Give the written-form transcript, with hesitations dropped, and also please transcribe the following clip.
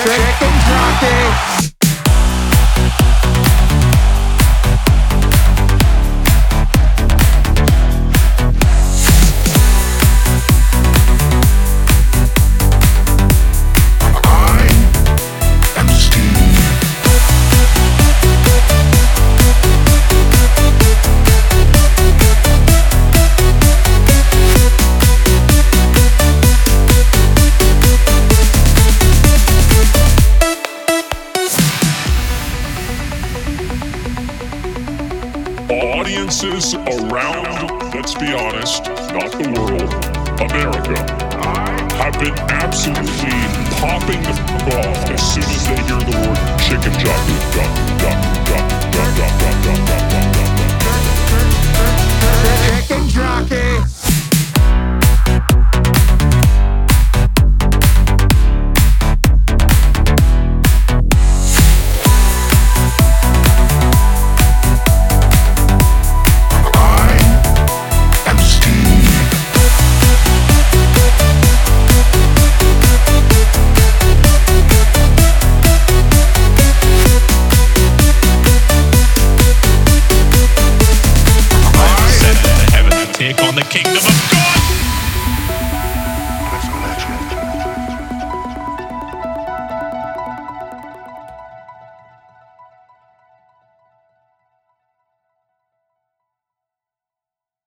Chicken jockey. Audiences around, let's be honest, not the world, America, have been absolutely popping the f*** off as soon as they hear the word chicken jockey. Chicken jockey.